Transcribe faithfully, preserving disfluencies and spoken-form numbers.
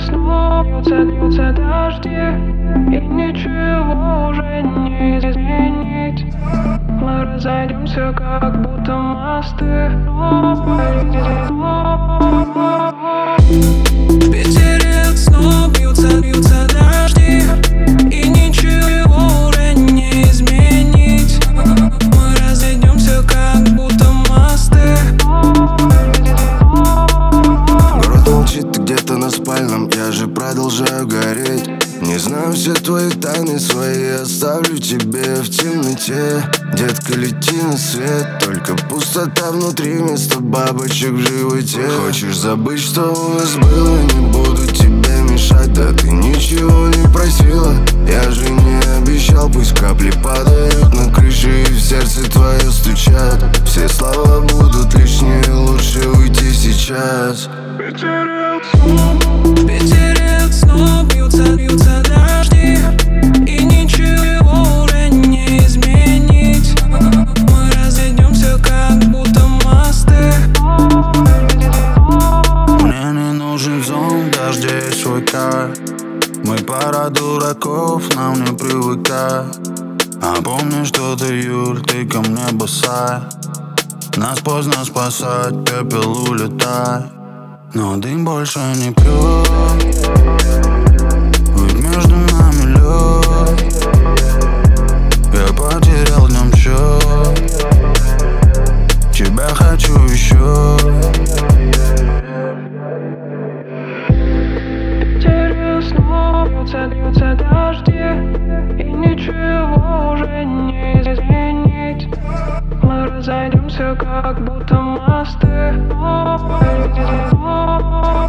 снова льются, льются дожди, и ничего уже не изменить. Мы разойдемся, как будто мосты. В Питере снова бьются, бьются дожди, и ничего уже не изменить. Мы разойдемся, как будто мосты. Город молчит, ты где-то на спальном, я же продолжаю гореть. Не знаю все твои тайны свои, оставлю тебе в темноте. Детка, лети на свет, только пустота внутри вместо бабочек в животе. Хочешь забыть, что у нас было, не буду тебе мешать. Да ты ничего не просила, я же не обещал. Пусть капли падают на крышу и в сердце твое стучат. Все слова будут лишние, лучше уйти сейчас. В Питере снова бьются, бьются дожди, и ничего уже не изменить. Мы разойдемся, как будто мосты. Мне не нужен зонт, дождей свой кайф. Мы пара дураков, нам не привыкай. А помнишь, что ты, Юль, ты ко мне босая. Нас поздно спасать, пепел улетай. Но дым больше не пьет, ведь между нами лед. Я потерял днем счет, тебя хочу еще. В Питере снова бьются, бьются дожди, и ничего уже не изменить. Мы разойдемся, как будто мосты.